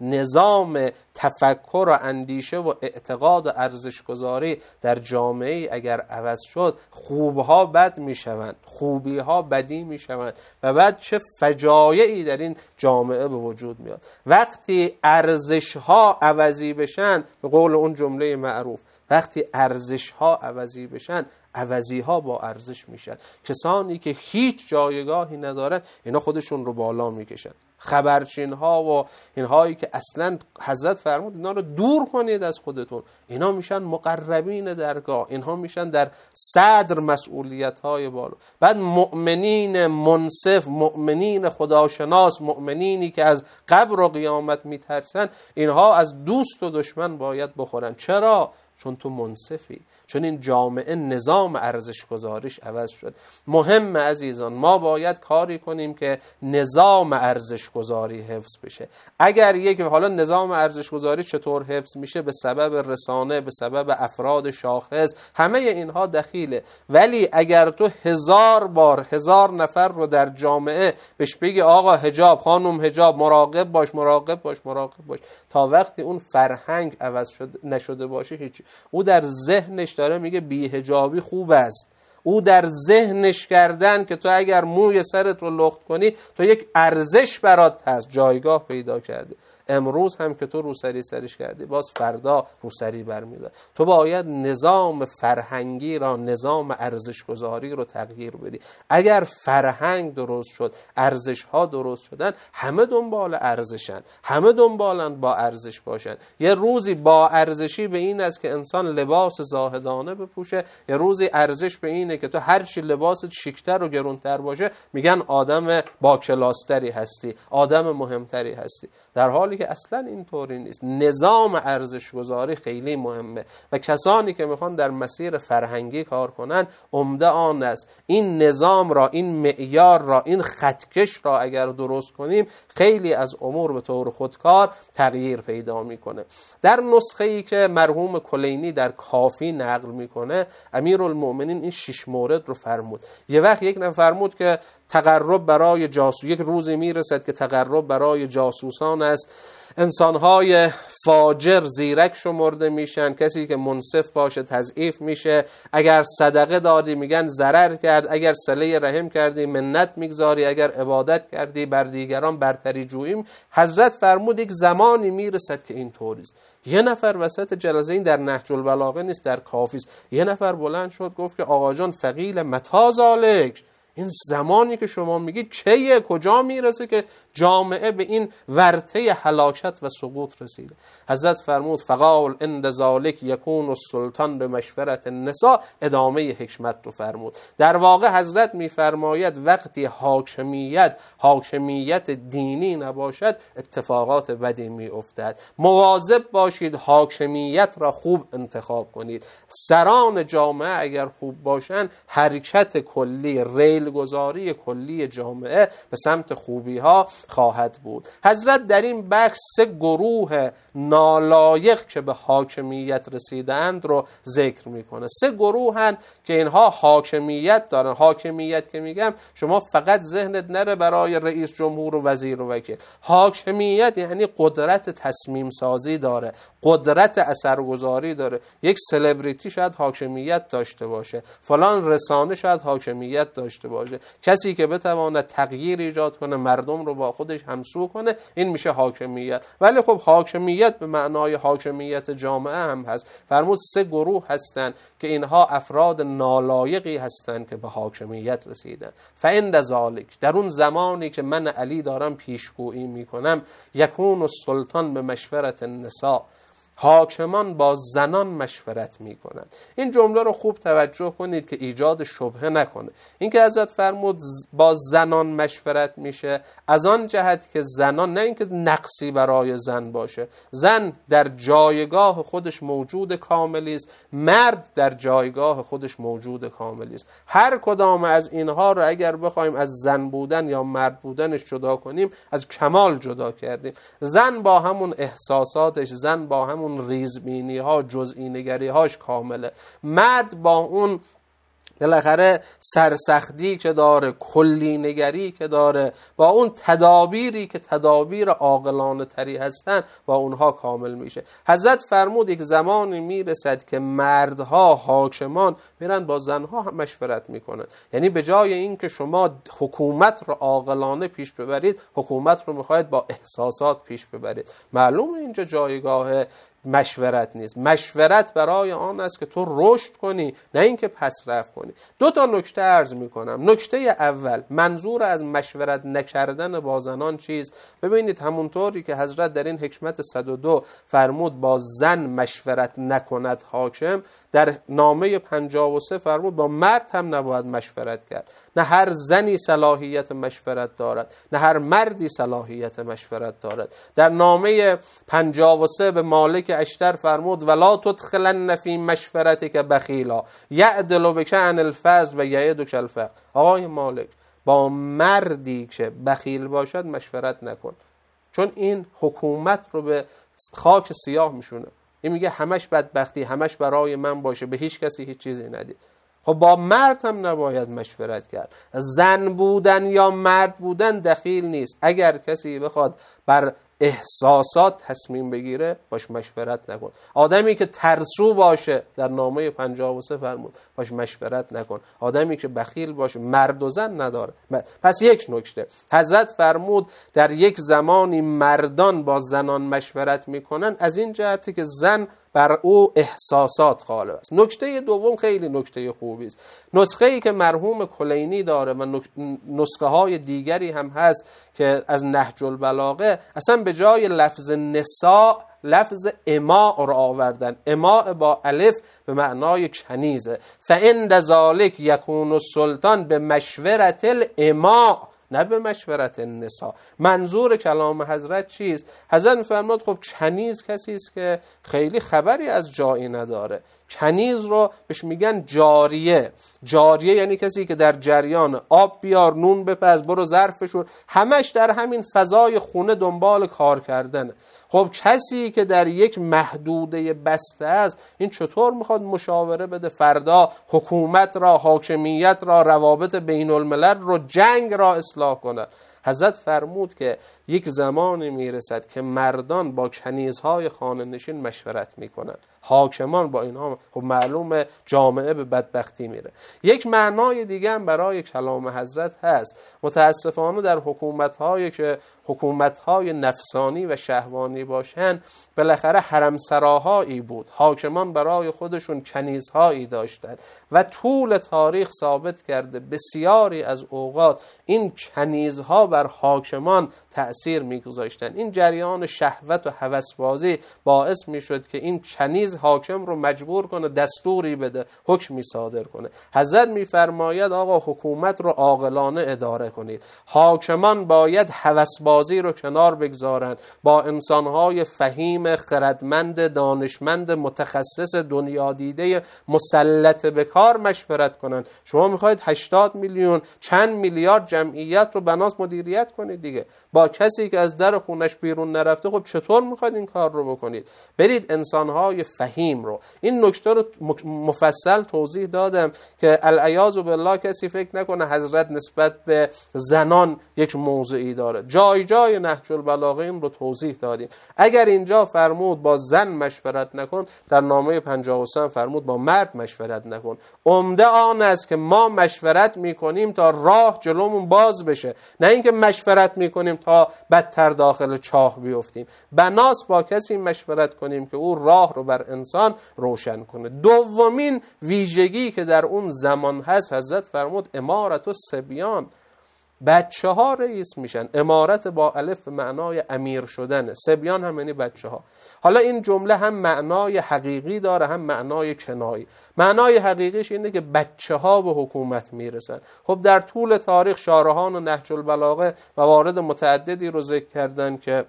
نظام تفکر و اندیشه و اعتقاد و ارزشگذاری در جامعه اگر عوض شد، خوبها بد میشوند، خوبیها بدی میشوند و بعد چه فجایعی در این جامعه به وجود میاد. وقتی ارزشها عوضی بشن، به قول اون جمله معروف، وقتی ارزشها عوضی بشن، عوضیها با ارزش میشن. کسانی که هیچ جایگاهی ندارن، اینا خودشون رو بالا میکشن. خبرچین ها و اینهایی که اصلا حضرت فرمود اینا رو دور کنید از خودتون، اینا میشن مقربین درگاه، اینها میشن در صدر مسئولیت های بالا. بعد مؤمنین منصف، مؤمنین خداشناس، مؤمنینی که از قبر و قیامت میترسن، اینها از دوست و دشمن باید بخورن. چرا؟ چون تو منصفی، چون این جامعه نظام ارزش گذاریش عوض شد. مهم عزیزان، ما باید کاری کنیم که نظام ارزش گذاری حفظ بشه. اگر یک حالا نظام ارزش گذاری چطور حفظ میشه؟ به سبب رسانه، به سبب افراد شاخص، همه اینها دخیله. ولی اگر تو هزار بار هزار نفر رو در جامعه بهش بگی آقا حجاب، خانم حجاب، مراقب باش مراقب باش مراقب باش، تا وقتی اون فرهنگ عوض شد نشده باشه هیچ. او در ذهنش داره میگه بی حجابی خوب است. او در ذهنش کردن که تو اگر موی سرت رو لخت کنی تو یک ارزش برات هست، جایگاه پیدا کردی. امروز هم که تو روسری سرش کردی، باز فردا روسری برمیدار. تو باید نظام فرهنگی را، نظام ارزشگذاری رو تغییر بدی. اگر فرهنگ درست شد، ارزش ها درست شدن، همه دنبال ارزشن، همه دنبالن با ارزش باشن. یه روزی با ارزشی به این است که انسان لباس زاهدانه بپوشه، یه روزی ارزش به اینه که تو هر چی لباست شیکتر و گرونتر باشه میگن آدم با کلاستری هستی، آدم مهمتری هستی، در حالی که اصلا اینطوری نیست. نظام ارزش گذاری خیلی مهمه و کسانی که میخوان در مسیر فرهنگی کار کنن، عمده آن است این نظام را، این معیار را، این خطکش را اگر درست کنیم، خیلی از امور به طور خودکار تغییر پیدا میکنه. در نسخه ای که مرحوم کلینی در کافی نقل میکنه، امیرالمؤمنین این شش مورد رو فرمود. یه وقت یک نفر فرمود که تقرب برای جاسوس، یک روزی میرسد که تقرب برای جاسوسان است، انسانهای فاجر زیرک شمرده میشن، کسی که منصف باشه تضعیف میشه، اگر صدقه دادی میگن ضرر کرد، اگر صله رحم کردی منت میگذاری، اگر عبادت کردی بر دیگران برتری جوییم. حضرت فرمود یک زمانی میرسد که این طوریست. یه نفر وسط جلسه، این در نهج البلاغه نیست، در کافی است، یه نفر بلند شد گفت که آقا جان فقیل متی ذالک، این زمانی که شما میگید چیه؟ کجا میرسه که جامعه به این ورطه هلاکت و سقوط رسیده؟ حضرت فرمود فقال عند ذالک یکون السلطان به مشورت النساء. ادامه حکمت رو فرمود. در واقع حضرت میفرماید وقتی حاکمیت حاکمیت دینی نباشد، اتفاقات بدی میافتد. مواظب باشید حاکمیت را خوب انتخاب کنید. سران جامعه اگر خوب باشند، حرکت کلی، ریل میلگذاری کلی جامعه به سمت خوبی ها خواهد بود. حضرت در این بخش سه گروه نالایق که به حاکمیت رسیدند رو ذکر میکنه. سه گروه هن که اینها حاکمیت دارن. حاکمیت که میگم شما فقط ذهنت نره برای رئیس جمهور و وزیر و وکیل. حاکمیت یعنی قدرت تصمیم سازی داره، قدرت اثرگذاری داره. یک سلبریتی شاید حاکمیت داشته باشه، فلان رسانه شاید حاکمیت داشته باشه. کسی که بتواند تغییر ایجاد کنه، مردم رو با خودش همسو کنه، این میشه حاکمیت. ولی خب حاکمیت به معنای حاکمیت جامعه هم هست. فرمود سه گروه هستن که اینها افراد نالایقی هستن که به حاکمیت رسیدن. فعند ذالک، در اون زمانی که من علی دارم پیشگویی میکنم، یکون السلطان به مشورت النساء، حاکمان با زنان مشورت میکنند. این جمله رو خوب توجه کنید که ایجاد شبهه نکنه. این که حضرت فرمود با زنان مشورت میشه، از آن جهت که زنان، نه اینکه نقصی برای زن باشه، زن در جایگاه خودش موجود کاملی است، مرد در جایگاه خودش موجود کاملی است. هر کدام از اینها رو اگر بخوایم از زن بودن یا مرد بودنش جدا کنیم، از کمال جدا کردیم. زن با همون احساساتش، زن با همون اون ریزبینی ها، جزئی نگری هاش کامله. مرد با اون بالاخره سرسختی که داره، کلی نگری که داره، با اون تدابیری که تدابیر عاقلانه تری هستن، با اونها کامل میشه. حضرت فرمود یک زمانی میرسد که مردها، حاکمان میرن با زنها هم مشورت میکنن. یعنی به جای این که شما حکومت رو عاقلانه پیش ببرید، حکومت رو میخواید با احساسات پیش ببرید. معلومه اینجا جایگاه مشورت نیست. مشورت برای آن است که تو رشد کنی، نه اینکه پس رفت کنی. دو تا نکته عرض میکنم. نکته اول، منظور از مشورت نکردن با زنان چیست؟ ببینید همونطوری که حضرت در این حکمت صد و دو فرمود با زن مشورت نکند حاکم، در نامه پنجاه و سه فرمود با مرد هم نباید مشورت کرد. نه هر زنی صلاحیت مشورت دارد، نه هر مردی صلاحیت مشورت دارد. در نامه پنجاه و سه به مالک اشتر فرمود ولا تدخلن فی مشورتک بخیلا یعدل بک عن الفضل و یعدک الفقر. آقای مالک، با مردی که بخیل باشد مشورت نکن، چون این حکومت رو به خاک سیاه میشونه. این میگه همش بدبختی، همش برای من باشه، به هیچ کسی هیچ چیزی ندید. خب با مرد هم نباید مشورت کرد. زن بودن یا مرد بودن دخیل نیست. اگر کسی بخواد بر احساسات تصمیم بگیره، باش مشورت نکن. آدمی که ترسو باشه، در نامه پنجاه و سه فرمود باش مشورت نکن. آدمی که بخیل باشه، مرد و زن نداره. پس یک نکته، حضرت فرمود در یک زمانی مردان با زنان مشورت میکنن، از این جهتی که زن بر او احساسات غالب است. نکته دوم خیلی نکته خوبی است. نسخه ای که مرحوم کلینی داره و نسخه های دیگری هم هست که از نهج البلاغه، اصلا به جای لفظ نساء لفظ اماء را آوردن. اماء با الف به معنای کنیزه. فعند ذالک یکون السلطان به مشورت الاماء، نه به مشورت النساء. منظور کلام حضرت چیست؟ حضرت فرمود خب کنیز کسی است که خیلی خبری از جایی نداره. کنیز رو بهش میگن جاریه. جاریه یعنی کسی که در جریان آب بیار، نون بپز، برو ظرفشون، همش در همین فضای خونه دنبال کار کردنه. خب کسی که در یک محدوده بسته است، این چطور میخواد مشاوره بده فردا حکومت را، حاکمیت را، روابط بین الملل رو، جنگ را اصلاح کند؟ حضرت فرمود که یک زمانی میرسد که مردان با کنیزهای خانه نشین مشورت میکنن، حاکمان با اینها. خب معلومه جامعه به بدبختی میره. یک معنای دیگه هم برای کلام حضرت هست. متاسفانه در حکومت‌هایی که حکومت‌های نفسانی و شهوانی باشن، بالاخره حرمسراهایی بود. حاکمان برای خودشون کنیزهایی داشتن و طول تاریخ ثابت کرده بسیاری از اوقات این کنیزها بر حاکمان تأثیر میگذاشتن. این جریان شهوت و هوسبازی باعث میشد که این کنیز حاکم رو مجبور کنه دستوری بده، حکمی صادر کنه. حضرت میفرماید آقا حکومت رو عاقلانه اداره کنید. حاکمان باید هوسبازی بازی رو کنار بگذارن، با انسانهای فهیم، خردمند، دانشمند، متخصص، دنیا دیده، مسلط به کار مشورت کنن. شما میخواید هشتاد میلیون چند میلیارد جمعیت رو بناس مدیریت کنید دیگه، با کسی که از در خونش بیرون نرفته، خب چطور میخواید این کار رو بکنید؟ برید انسانهای فهیم رو. این نکته رو مفصل توضیح دادم که العیاذ بالله کسی فکر نکنه حضرت نسبت به زنان یک موضعی داره. جای جای نهج البلاغه این رو توضیح دادیم. اگر اینجا فرمود با زن مشورت نکن، در نامه پنجاه و سه فرمود با مرد مشورت نکن. عمده آن است که ما مشورت میکنیم تا راه جلومون باز بشه، نه اینکه مشورت میکنیم تا بدتر داخل چاه بیفتیم. بناس با کسی مشورت کنیم که او راه رو بر انسان روشن کنه. دومین ویژگی که در اون زمان هست، حضرت فرمود امارت و سبیان، بچه ها رئیس میشن. امارت با الف معنای امیر شدنه، سبیان هم یعنی بچه ها. حالا این جمله هم معنای حقیقی داره هم معنای کنایی. معنای حقیقیش اینه که بچه ها به حکومت میرسن. خب در طول تاریخ شارحان و نهج البلاغه موارد متعددی رو ذکر کردن که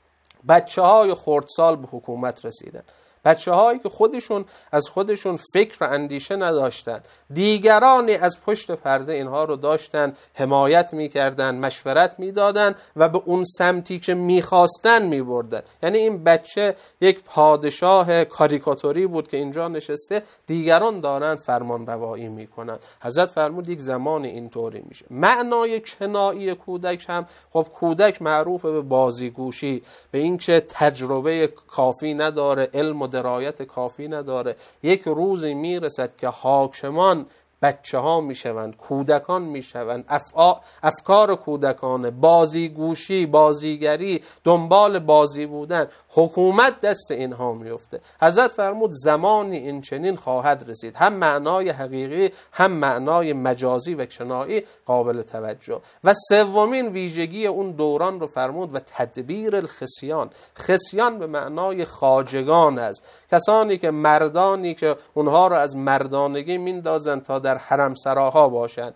بچه های خردسال به حکومت رسیدن، بچه هایی که خودشون از خودشون فکر و اندیشه نداشتن، دیگرانی از پشت پرده اینها رو داشتن حمایت میکردن، مشورت میدادن و به اون سمتی که میخواستن میبردن. یعنی این بچه یک پادشاه کاریکاتوری بود که اینجا نشسته، دیگران دارند فرمان روایی میکنن. حضرت فرمود یک زمان اینطوری میشه. معنای کنایی کودک هم، خب کودک معروف به بازیگوشی، به اینکه تجربه کافی نداره، علم و درایت کافی نداره. یک روزی میرسد که حاکمان بچه ها میشوند، کودکان میشوند، افکار کودکانه، بازیگوشی، بازیگری، دنبال بازی بودن، حکومت دست اینها میفته. حضرت فرمود زمانی این چنین خواهد رسید، هم معنای حقیقی هم معنای مجازی و کنایی قابل توجه. و سومین ویژگی اون دوران رو فرمود و تدبیر الخصیان. خصیان به معنای خواجگان است، کسانی که مردانی که اونها رو از مردانگی میندازن تا در حرم سراها باشن.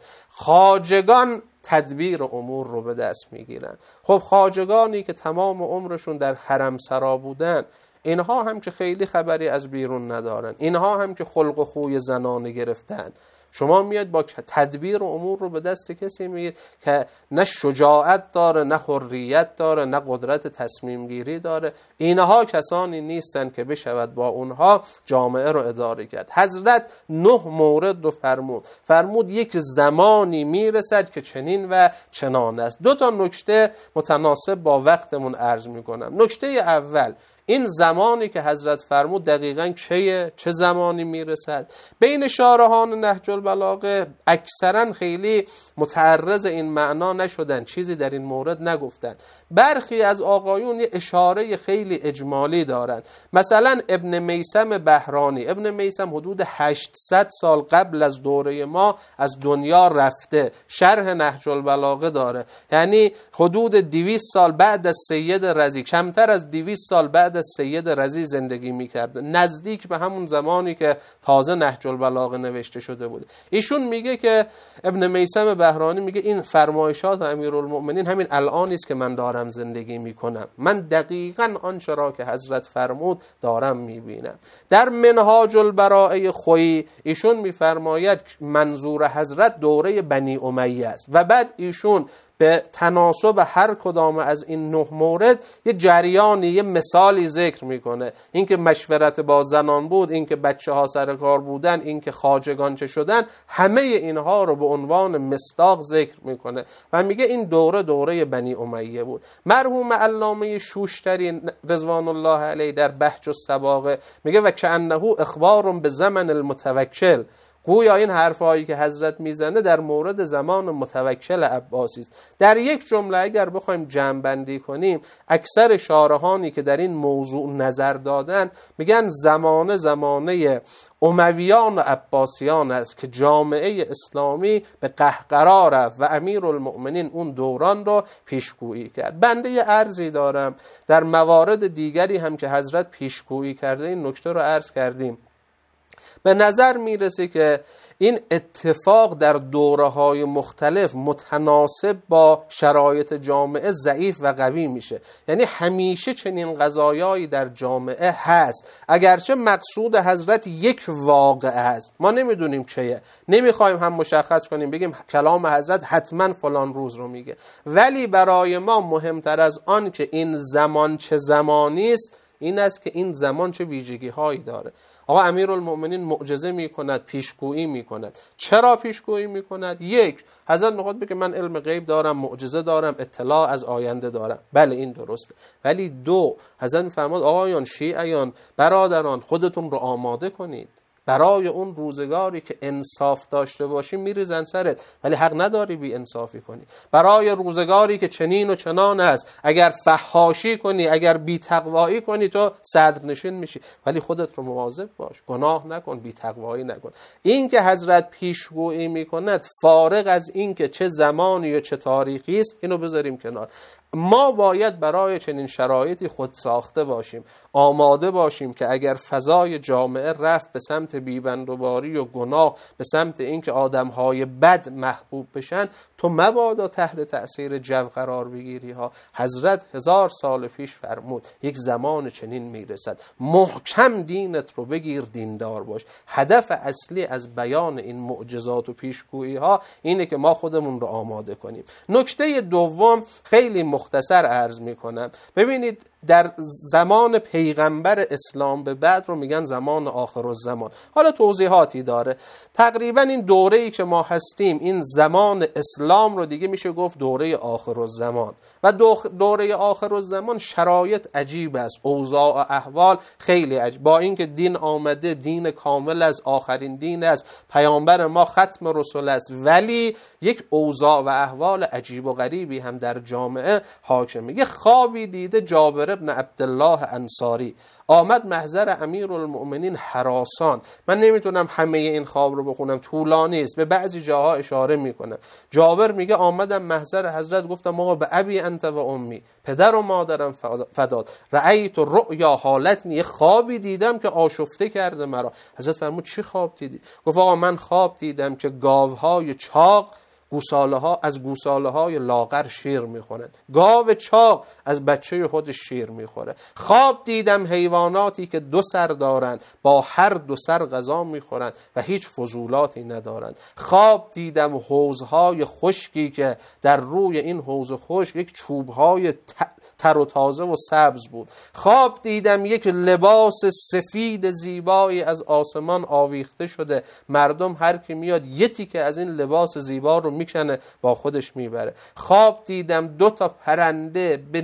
خواجگان تدبیر امور رو به دست میگیرن. خب خواجگانی که تمام عمرشون در حرم سرا بودن، اینها هم که خیلی خبری از بیرون ندارن، اینها هم که خلق و خوی زنانه گرفتن. شما میاد با تدبیر امور رو به دست کسی میگید که نه شجاعت داره، نه حریت داره، نه قدرت تصمیم گیری داره. اینها کسانی نیستن که بشود با اونها جامعه رو اداره کرد. حضرت نه مورد رو فرمود. فرمود یک زمانی میرسد که چنین و چنان است. دو تا نکته متناسب با وقتمون عرض میکنم. نکته اول، این زمانی که حضرت فرمود دقیقاً چیه؟ چه زمانی میرسد؟ بین شارحان نهج البلاغه اکثرا خیلی متعرض این معنا نشدن، چیزی در این مورد نگفتن. برخی از آقایون یه اشاره خیلی اجمالی دارن. مثلا ابن میثم بهرانی، ابن میثم حدود هشتصد سال قبل از دوره ما از دنیا رفته، شرح نهج البلاغه داره. یعنی حدود دویست سال بعد از سید رضی، کمتر از دویست سال بعد از سید رضی زندگی میکرد، نزدیک به همون زمانی که تازه نهج البلاغه نوشته شده بود. ایشون میگه که ابن میثم بهرانی میگه این فرمایشات امیرالمؤمنین همین الان است که من دارم زندگی میکنم. من دقیقاً آنچه را که حضرت فرمود دارم میبینم. در منهاج البراءه خویی ایشون میفرماید منظور حضرت دوره بنی امیه است و بعد ایشون به تناسب هر کدام از این نه مورد یه جریانی، یه مثالی ذکر میکنه. این که مشورت با زنان بود، این که بچه ها سر کار بودن، این که خواجگان چه شدن، همه اینها رو به عنوان مصداق ذکر میکنه و میگه این دوره دوره بنی امیه بود. مرحوم علامه شوشتری رضوان الله علیه در بهج الصباغه میگه و کأنه اخبار به زمن المتوکل، گویا این حرفایی که حضرت میزنه در مورد زمان متوکل عباسی است. در یک جمله اگر بخوایم جمع بندی کنیم، اکثر شارحانی که در این موضوع نظر دادن میگن زمانه زمانه امویان و عباسیان است که جامعه اسلامی به قهقرا رفت و امیرالمؤمنین اون دوران رو پیشگویی کرد. بنده یه عرضی دارم، در موارد دیگری هم که حضرت پیشگویی کرده این نکته رو عرض کردیم. به نظر میرسه که این اتفاق در دوره‌های مختلف متناسب با شرایط جامعه ضعیف و قوی میشه. یعنی همیشه چنین قضایایی در جامعه هست، اگرچه مقصود حضرت یک واقعه است، ما نمیدونیم چیه، نمیخوایم هم مشخص کنیم بگیم کلام حضرت حتما فلان روز رو میگه، ولی برای ما مهمتر از آن که این زمان چه زمانی است این است که این زمان چه ویژگی هایی داره. آقا امیرالمؤمنین معجزه میکند، پیشگویی میکند. چرا پیشگویی میکند؟ یک، حضرت میخواد بگه من علم غیب دارم، معجزه دارم، اطلاع از آینده دارم. بله این درسته. ولی دو، حضرت میفرماد آقایان، شیعیان، برادران، خودتون رو آماده کنید برای اون روزگاری که انصاف داشته باشی میریزن سرت، ولی حق نداری بی انصافی کنی. برای روزگاری که چنین و چنان است، اگر فحاشی کنی، اگر بی تقوایی کنی تو صدر نشین میشی، ولی خودت رو مواظب باش، گناه نکن، بی تقوایی نکن. این که حضرت پیشگویی میکند فارغ از این که چه زمانی و چه تاریخی است اینو بذاریم کنار. ما باید برای چنین شرایطی خود ساخته باشیم، آماده باشیم که اگر فضای جامعه رفت به سمت بیبندوباری و گناه، به سمت اینکه آدمهای بد محبوب بشن، تو مبادا تحت تأثیر جو قرار بگیری ها. حضرت هزار سال پیش فرمود یک زمان چنین میرسد، محکم دینت رو بگیر، دیندار باش. هدف اصلی از بیان این معجزات و پیشگویی ها اینه که ما خودمون رو آماده کنیم. نکته دوم خیلی مختصر عرض میکنم. ببینید در زمان پیغمبر اسلام به بعد رو میگن زمان آخر الزمان. حالا توضیحاتی داره. تقریبا این دوره‌ای که ما هستیم، این زمان اسلام رو دیگه میشه گفت دوره آخر الزمان. و دوره آخر الزمان شرایط عجیب است، اوضاع و احوال خیلی عجیب. با اینکه دین آمده، دین کامل از آخرین دین است، پیامبر ما ختم رسول است، ولی یک اوضاع و احوال عجیب و غریبی هم در جامعه حاکمه. یه خوابی دیده جابر ابن عبدالله انصاری، آمد محضر امیرالمؤمنین هراسان. من نمیتونم همه این خواب رو بخونم، طولانی است، به بعضی جاها اشاره میکنم. جابر میگه آمدم محضر حضرت، گفتم آقا به ابی انت و امی، پدر و مادرم فداد، رأیت و رؤیا، حالت یه خوابی دیدم که آشفته کرده مرا. حضرت فرمود چی خواب دیدی؟ گفت آقا من خواب دیدم که گاوهای چاق گوساله ها از گوساله های لاغر شیر میخورند، گاو چاق از بچه خود شیر میخوره. خواب دیدم حیواناتی که دو سر دارند با هر دو سر غذا میخورند و هیچ فضولاتی ندارند. خواب دیدم حوضهای خشکی که در روی این حوض خشک یک چوبهای تر و تازه و سبز بود. خواب دیدم یک لباس سفید زیبایی از آسمان آویخته شده، مردم هر کی میاد یه تیکه از این لباس زیبا رو میکنه با خودش میبره. خواب دیدم دو تا پرنده به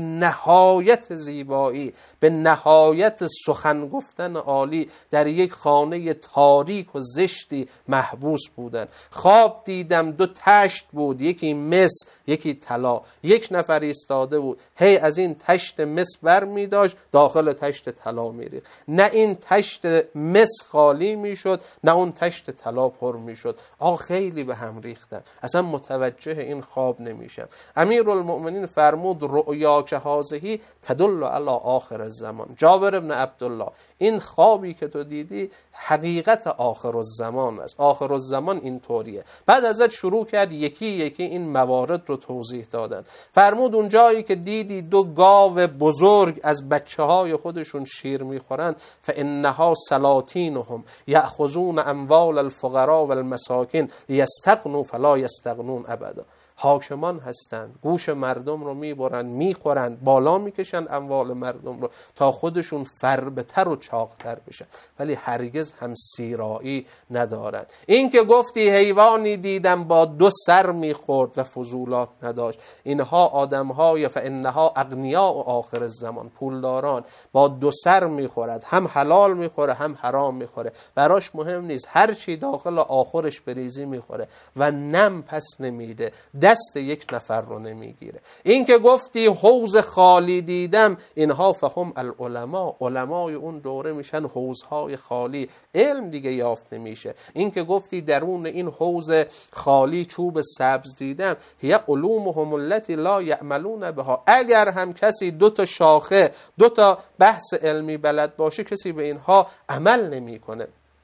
نهایت زیبایی، به نهایت سخن گفتن عالی در یک خانه تاریک و زشتی محبوس بودن. خواب دیدم دو تشت بود، یکی مس یکی طلا، یک نفر ایستاده بود، هی از این تشت مس بر می داشت داخل تشت طلا می ریخت. نه این تشت مس خالی می شد نه اون تشت طلا پر می شد. آه خیلی به هم ریختن، اصلا متوجه این خواب نمیشم. امیرالمؤمنین فرمود رؤیا که هذهی تدل علی آخر الزمان. جابر ابن عبدالله، این خوابی که تو دیدی حقیقت آخر الزمان است. آخر الزمان این طوریه. بعد ازت شروع کرد یکی یکی این موارد رو توضیح دادن. فرمود اون جایی که دیدی دو گاو بزرگ از بچه های خودشون شیر میخورن، فانها سلاطینهم یأخذون اموال الفقراء والمساکین لیستغنوا فلا یستغنون ابدا. حاکمان هستند، گوش مردم رو میبرند، میخورند، بالا میکشند اموال مردم رو تا خودشون فربه‌تر و چاقتر بشن، ولی هرگز هم سیرایی ندارند. این که گفتی حیوانی دیدم با دو سر میخورد و فضولات نداشت، اینها آدمهای فانها اغنیاء و آخر الزمان، پولداران، با دو سر میخورد، هم حلال میخوره هم حرام میخوره، براش مهم نیست، هر چی داخل آخرش بریزی میخوره و نم پس نمیده، دست یک نفر رو نمیگیره. این که گفتی حوض خالی دیدم، اینها فهم العلماء، علمای اون دوره میشن حوضهای خالی، علم دیگه یافت نمیشه. این که گفتی درون این حوض خالی چوب سبز دیدم، هی علومهم التي لا یعملون بها. اگر هم کسی دو تا شاخه دو تا بحث علمی بلد باشه، کسی به اینها عمل نمیکنه.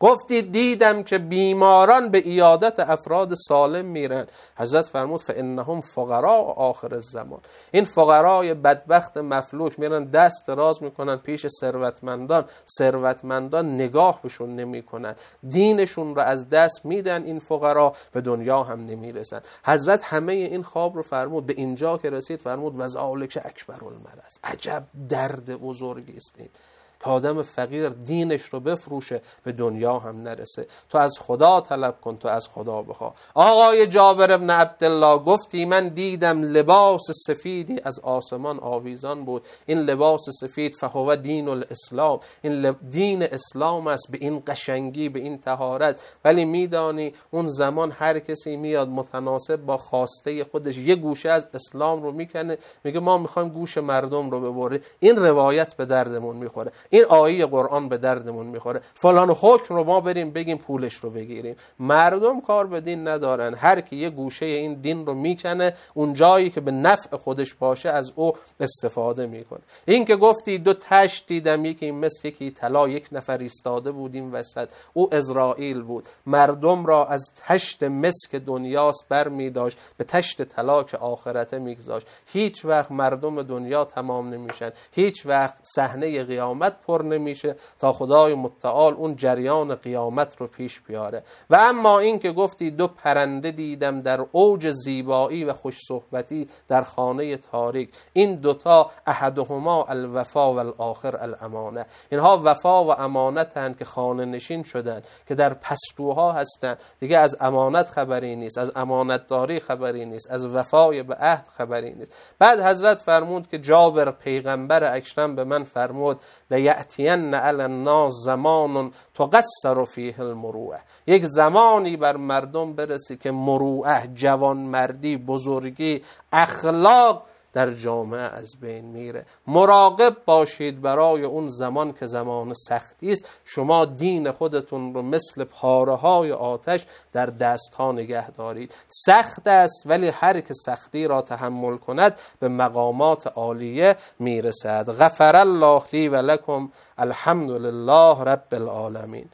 گفتی دیدم که بیماران به عیادت افراد سالم میرن. حضرت فرمود فانهم فقراء آخر الزمان. این فقرای بدبخت مفلوک میرن دست دراز میکنن پیش ثروتمندان، ثروتمندان نگاه بهشون نمیکنن، دینشون رو از دست میدن، این فقرا به دنیا هم نمیرسن. حضرت همه این خواب رو فرمود. به اینجا که رسید فرمود و ذالک اکبر المرض. عجب درد بزرگی است این که آدم فقیر دینش رو بفروشه به دنیا هم نرسه. تو از خدا طلب کن، تو از خدا بخواه. آقای جابر ابن عبدالله گفتی من دیدم لباس سفیدی از آسمان آویزان بود. این لباس سفید فهو دین الاسلام، این دین اسلام است، به این قشنگی، به این طهارت. ولی میدانی اون زمان هر کسی میاد متناسب با خواسته خودش یه گوشه از اسلام رو میکنه، میگه ما میخوایم گوش مردم رو ببره. این روایت به دردمون میخوره، این آیه قرآن به دردمون میخوره، فلان حکم رو ما بریم بگیم پولش رو بگیریم. مردم کار به دین ندارن، هر کی یه گوشه این دین رو میکنه، اون جایی که به نفع خودش باشه از او استفاده میکنه. این که گفتی دو تشت دیدم، یکی مثل یکی طلا، یک نفر ایستاده بود این وسط، او اسرائیل بود. مردم را از تشت مسک دنیاست بر میداشت به تشت طلا که آخرته میگذاشت. هیچ وقت مردم دنیا تمام نمیشن، هیچ وقت صحنه قیامت پر نمیشه تا خدای متعال اون جریان قیامت رو پیش بیاره. و اما این که گفتی دو پرنده دیدم در اوج زیبایی و خوش صحبتی در خانه تاریک، این دوتا احدهما الوفا و الاخر الامانه. اینها وفا و امانتن که خانه نشین شدن، که در پستوها هستن، دیگه از امانت خبری نیست، از امانتداری خبری نیست، از وفای به عهد خبری نیست. بعد حضرت فرمود که جابر پیغمبر اکرم به من فرمود لیأتین علی الناس زمان تقصر فیه المروءه. یک زمانی بر مردم برسی که مروءه، جوانمردی، بزرگی، اخلاق در جامعه از بین میره. مراقب باشید برای اون زمان که زمان سختی است. شما دین خودتون رو مثل پاره های آتش در دست ها نگه دارید. سخت است ولی هر که سختی را تحمل کند به مقامات عالیه میرسد. غفر الله لی و لکم، الحمد لله رب العالمین.